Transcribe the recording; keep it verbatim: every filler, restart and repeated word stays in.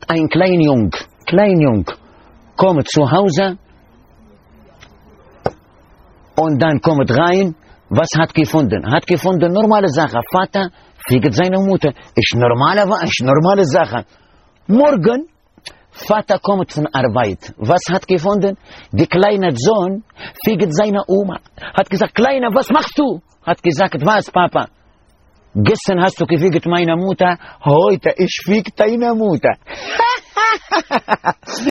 ein kleiner Jung, klein Jung, kommt zu Hause und dann kommt rein, was hat gefunden? Hat gefunden, normale Sache. Vater fiegt seine Mutter. Ist normale, ist normale Sache. Morgen, Vater kommt von Arbeit. Was hat gefunden? Der kleine Sohn fiegt seine Oma. Hat gesagt, Kleiner, was machst du? Hat gesagt, was, Papa? Gestern hast du gefickt meine Mutter, heute ich fick deine Mutter.